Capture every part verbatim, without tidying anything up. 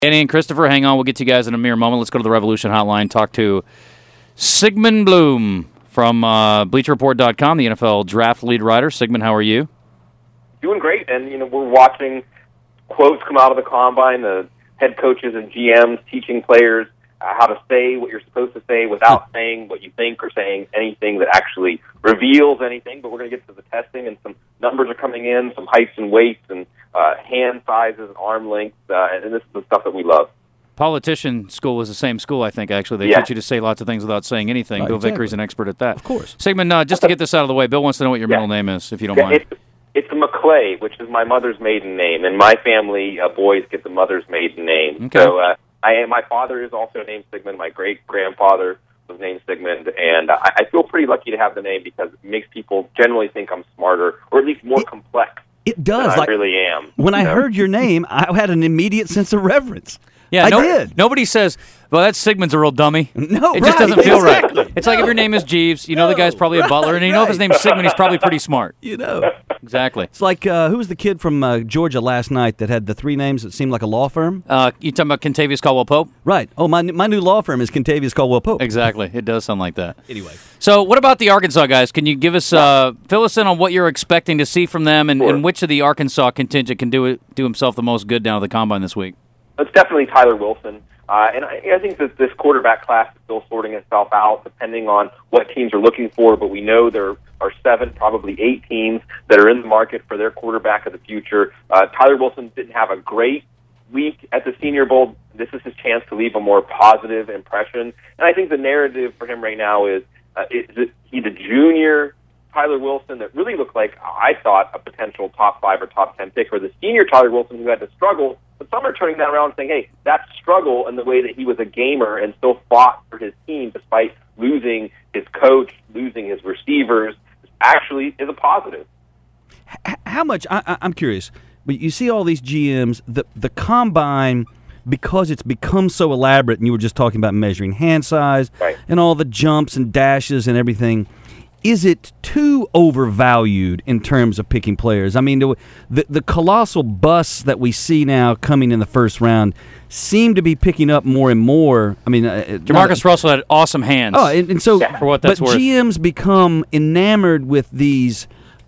Danny and Christopher, hang on. We'll get to you guys in a mere moment. Let's go to the Revolution Hotline. Talk to Sigmund Bloom from uh, Bleacher Report dot com, the N F L draft lead writer. Sigmund, how are you? Doing great. And, you know, we're watching quotes come out of the Combine, the head coaches and G Ms teaching players uh, how to say what you're supposed to say without saying what you think or saying anything that actually reveals anything. But we're going to get to the testing, and some numbers are coming in, some heights and weights and uh, hand sizes and arm lengths, uh, and this is the stuff that we love. Politician school is the same school, I think, actually. They yeah. teach you to say lots of things without saying anything. Right, Bill exactly. Vickery's an expert at that. Of course. Sigmund, uh, just to get this out of the way, Bill wants to know what your yeah. middle name is, if you don't yeah, mind. It's, it's McClay, which is my mother's maiden name, and my family uh, boys get the mother's maiden name. Okay. So uh, I am, my father is also named Sigmund. My great-grandfather was named Sigmund, and uh, I, I feel pretty lucky to have the name because it makes people generally think I'm smarter, or at least more it, complex It does. than Like, I really am. When I know? heard your name, I had an immediate sense of reverence. Yeah, I no, did. Nobody says, well, that Sigmund's a real dummy. No, It just right, doesn't feel exactly. right. It's like if your name is Jeeves, you know the guy's probably a right, butler, and you know if his right. name's Sigmund, he's probably pretty smart. You know. Exactly. It's like, uh, who was the kid from uh, Georgia last night that had the three names that seemed like a law firm? Uh, you talking about Kentavious Caldwell-Pope? Right. Oh, my my new law firm is Kentavious Caldwell-Pope. Exactly. It does sound like that. Anyway. So what about the Arkansas guys? Can you give us, uh, fill us in on what you're expecting to see from them, and, Sure. and which of the Arkansas contingent can do it, do himself the most good down at the Combine this week? It's definitely Tyler Wilson. Uh, and I, I think that this quarterback class is still sorting itself out depending on what teams are looking for, but we know there are seven, probably eight teams that are in the market for their quarterback of the future. Uh, Tyler Wilson didn't have a great week at the Senior Bowl. This is his chance to leave a more positive impression. And I think the narrative for him right now is, uh, is it, he's a junior Tyler Wilson that really looked like, I thought, a potential top five or top ten pick, or the senior Tyler Wilson who had to struggle. But some are turning that around and saying, hey, that struggle and the way that he was a gamer and still fought for his team despite losing his coach, losing his receivers, actually is a positive. How much, I, I, I'm curious, but you see all these G Ms, the, the Combine, because it's become so elaborate, and you were just talking about measuring hand size Right. and all the jumps and dashes and everything, is it too overvalued in terms of picking players? I mean, the, the the colossal busts that we see now coming in the first round seem to be picking up more and more. I mean, uh, Jamarcus Russell had awesome hands. Oh, and, and so, Yeah. For what that's but worth. G Ms become enamored with these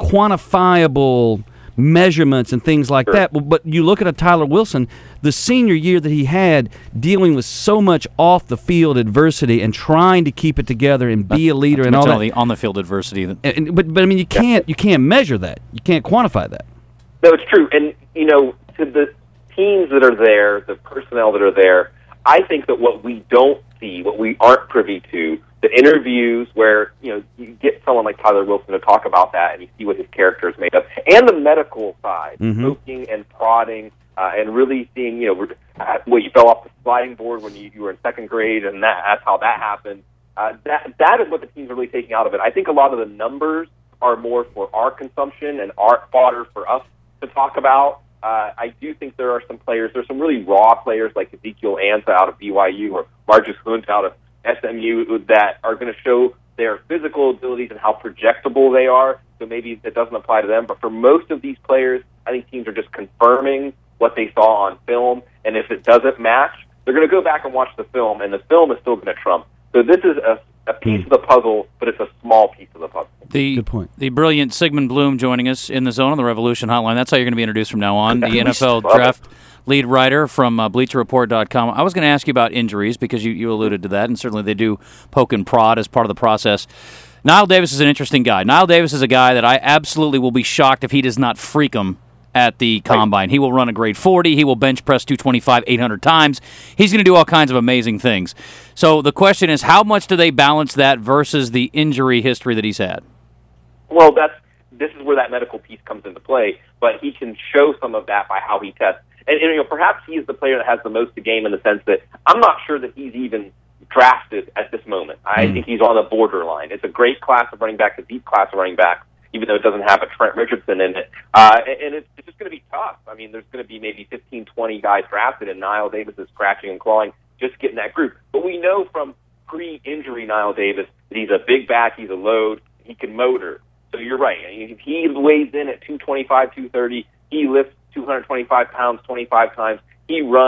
quantifiable measurements and things like Sure. that. But, but you look at a Tyler Wilson, the senior year that he had, dealing with so much off-the-field adversity and trying to keep it together and be a leader and all that. the on-the-field adversity. That, And, and- but, but I mean, you can't you can't measure that. You can't quantify that. No, it's true. And, you know, to the teams that are there, the personnel that are there, I think that what we don't see, what we aren't privy to, the interviews where, you know, you get someone like Tyler Wilson to talk about that and you see what his character is made of, and the medical side, Mhm. poking and prodding, uh, and really seeing, you know, uh, what you fell off the sliding board when you, you were in second grade, and that, that's how that happened. Uh, that that is what the teams are really taking out of it. I think a lot of the numbers are more for our consumption and our fodder for us to talk about. Uh, I do think there are some players, there's some really raw players like Ezekiel Ansah out of B Y U or Marcus Hunt out of S M U that are going to show their physical abilities and how projectable they are, so maybe it doesn't apply to them. But for most of these players, I think teams are just confirming what they saw on film, and if it doesn't match, they're going to go back and watch the film, and the film is still going to trump. So this is a, a piece of the puzzle, but it's a small piece of the puzzle. the, Good point. The brilliant Sigmund Bloom joining us in the zone on the Revolution Hotline. That's how you're going to be introduced from now on. The N F L Love it. draft lead writer from uh, Bleacher Report dot com. I was going to ask you about injuries because you, you alluded to that, and certainly they do poke and prod as part of the process. Niall Davis is an interesting guy. Niall Davis is a guy that I absolutely will be shocked if he does not freak him at the Combine. He will run a grade forty. He will bench press two twenty-five eight hundred times. He's going to do all kinds of amazing things. So the question is, how much do they balance that versus the injury history that he's had? Well, that's this is where that medical piece comes into play, but he can show some of that by how he tests. And, and you know, perhaps he's the player that has the most to gain in the sense that I'm not sure that he's even drafted at this moment. I Mm. think he's on the borderline. It's a great class of running backs, a deep class of running backs, even though it doesn't have a Trent Richardson in it. Uh, and and it's, it's just going to be tough. I mean, there's going to be maybe fifteen, twenty guys drafted, and Niall Davis is scratching and clawing just getting that group. But we know from pre-injury Niall Davis that he's a big back, he's a load, he can motor. So you're right. I mean, if he weighs in at two twenty-five, two thirty, he lifts two twenty-five pounds twenty-five times, he runs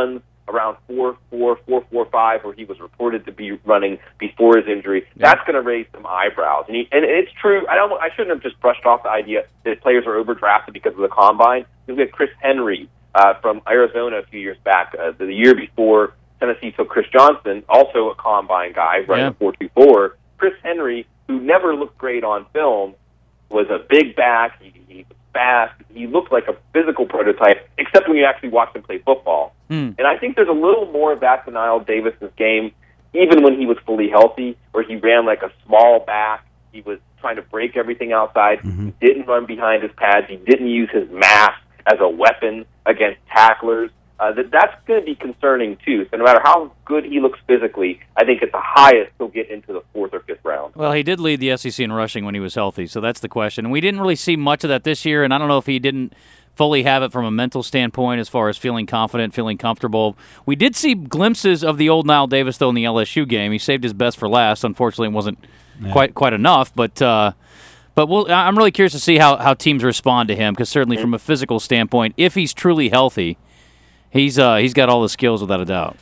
around four four, four four five, where he was reported to be running before his injury, yeah. that's going to raise some eyebrows. And, he, and it's true. I don't. I shouldn't have just brushed off the idea that players are overdrafted because of the combine. You get Chris Henry uh, from Arizona a few years back. Uh, the year before Tennessee took Chris Johnson, also a combine guy, running a four two four. Chris Henry, who never looked great on film, was a big back. He, he was fast. He looked like a physical prototype, except when you actually watched him play football. Mm. And I think there's a little more of that to Niall Davis's game, even when he was fully healthy, where he ran like a small back. He was trying to break everything outside. Mm-hmm. He didn't run behind his pads. He didn't use his mass as a weapon against tacklers. Uh, that that's going to be concerning, too. So no matter how good he looks physically, I think at the highest he'll get into the fourth or fifth round. Well, he did lead the S E C in rushing when he was healthy, so that's the question. And we didn't really see much of that this year, and I don't know if he didn't fully have it from a mental standpoint as far as feeling confident, feeling comfortable. We did see glimpses of the old Niall Davis, though, in the L S U game. He saved his best for last. Unfortunately, it wasn't yeah. quite quite enough, but uh, but we'll, I'm really curious to see how, how teams respond to him, because certainly from a physical standpoint, if he's truly healthy, He's uh, he's got all the skills without a doubt.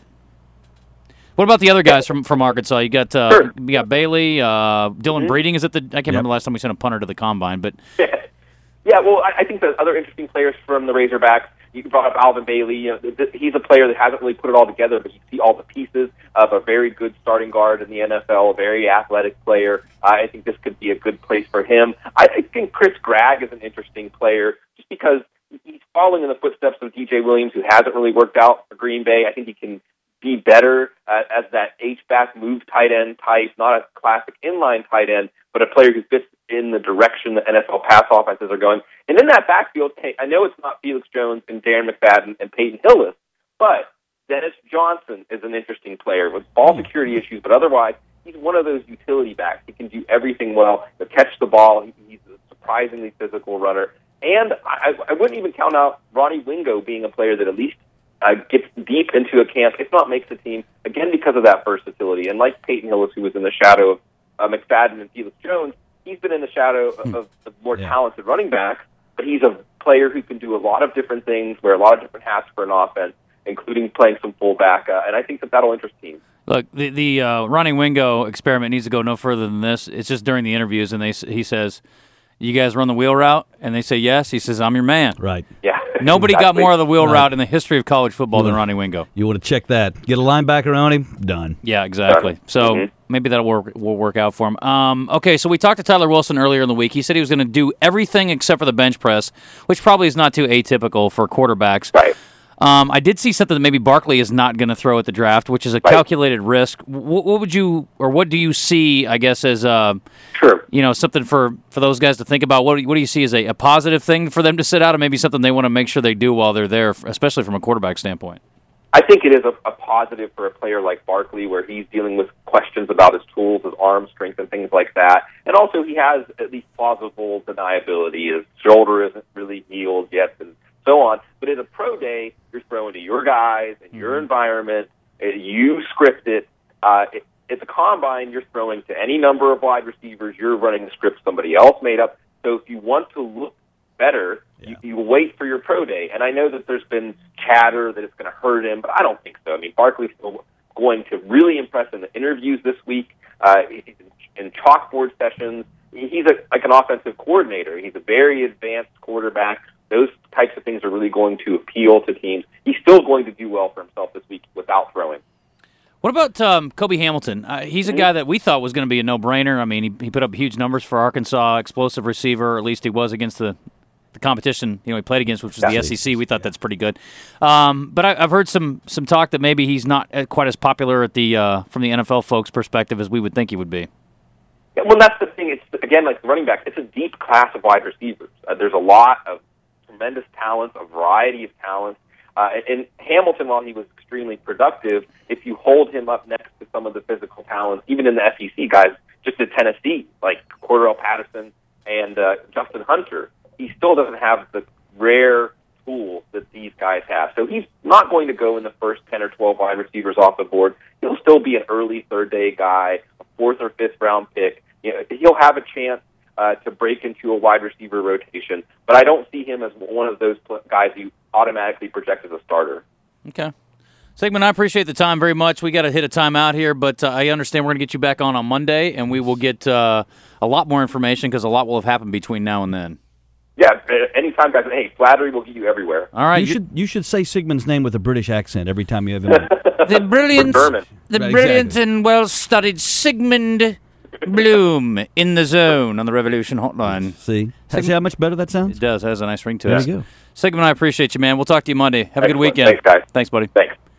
What about the other guys from, from Arkansas? You got uh, sure. you got Bailey, uh, Dylan mm-hmm. Breeding. Is it the? I can't yep. remember the last time we sent a punter to the combine, but yeah. Well, I, I think the other interesting players from the Razorbacks. You brought up Alvin Bailey. You know, th- th- he's a player that hasn't really put it all together, but you see all the pieces of a very good starting guard in the N F L, a very athletic player. Uh, I think this could be a good place for him. I, I think Chris Gragg is an interesting player, just because he's following in the footsteps of D J Williams, who hasn't really worked out for Green Bay. I think he can be better uh, as that H-back move tight end type, not a classic inline tight end, but a player who fits in the direction the N F L pass offenses are going. And in that backfield, hey, I know it's not Felix Jones and Darren McFadden and Peyton Hillis, but Dennis Johnson is an interesting player with ball security issues, but otherwise, he's one of those utility backs. He can do everything well. He'll catch the ball. He's a surprisingly physical runner. And I, I wouldn't even count out Ronnie Wingo being a player that at least uh, gets deep into a camp, if not makes the team, again because of that versatility. And like Peyton Hillis, who was in the shadow of uh, McFadden and Felix Jones, he's been in the shadow of, of, of more yeah. talented running backs, but he's a player who can do a lot of different things, wear a lot of different hats for an offense, including playing some fullback. Uh, and I think that that'll interest teams. Look, the, the uh, Ronnie Wingo experiment needs to go no further than this. It's just during the interviews, and they he says, "You guys run the wheel route?" And they say yes. He says, "I'm your man." Right. Yeah. Nobody exactly. got more of the wheel right. route in the history of college football you than wanna, Ronnie Wingo. You want to check that. Get a linebacker on him, done. Yeah, exactly. Done. So mm-hmm. maybe that'll work, will work out for him. Um, okay, so we talked to Tyler Wilson earlier in the week. He said he was going to do everything except for the bench press, which probably is not too atypical for quarterbacks. Right. Um, I did see something that maybe Barkley is not going to throw at the draft, which is a right. calculated risk. What, what would you, or what do you see, I guess, as uh, sure. you know, something for, for those guys to think about? What, what do you see as a, a positive thing for them to sit out, and maybe something they want to make sure they do while they're there, especially from a quarterback standpoint? I think it is a, a positive for a player like Barkley, where he's dealing with questions about his tools, his arm strength, and things like that. And also, he has at least plausible deniability. His shoulder isn't really healed yet, and so on. But at a pro day, you're throwing to your guys and your mm-hmm. environment. You script it. Uh, it. It's a combine. You're throwing to any number of wide receivers. You're running the script somebody else made up. So if you want to look better, yeah. you, you wait for your pro day. And I know that there's been chatter that it's going to hurt him, but I don't think so. I mean, Barkley's still going to really impress in the interviews this week, uh, in chalkboard sessions. He's a, like an offensive coordinator. He's a very advanced quarterback. Those types of things are really going to appeal to teams. He's still going to do well for himself this week without throwing. What about um, Kobe Hamilton? Uh, he's a guy that we thought was going to be a no-brainer. I mean, he, he put up huge numbers for Arkansas, explosive receiver, or at least he was against the, the competition you know he played against, which was yeah. the S E C. We thought yeah. that's pretty good. Um, but I, I've heard some some talk that maybe he's not quite as popular at the uh, from the N F L folks' perspective as we would think he would be. Yeah, well, that's the thing. It's again like the running back. It's a deep class of wide receivers. Uh, there's a lot of tremendous talent, a variety of talent. Uh, and Hamilton, while he was extremely productive, if you hold him up next to some of the physical talents, even in the S E C guys, just at Tennessee, like Cordell Patterson and uh, Justin Hunter, he still doesn't have the rare tools that these guys have. So he's not going to go in the first ten or twelve wide receivers off the board. He'll still be an early third-day guy, a fourth or fifth-round pick. You know, he'll have a chance Uh, to break into a wide receiver rotation, but I don't see him as one of those guys you automatically project as a starter. Okay. Sigmund, I appreciate the time very much. We got to hit a timeout here, but uh, I understand we're going to get you back on on Monday, and we will get uh, a lot more information because a lot will have happened between now and then. Yeah, anytime, guys. Hey, flattery will get you everywhere. All right, you, you should you should say Sigmund's name with a British accent every time you have him. the brilliant, Berman. the Right, brilliant exactly. and well-studied Sigmund Bloom in the zone on the Revolution Hotline. See, see how much better that sounds? It does. It has a nice ring to There it. you go. Sigmund, I appreciate you, man. We'll talk to you Monday. Have a good Excellent. weekend. Thanks, guys. Thanks, buddy. Thanks.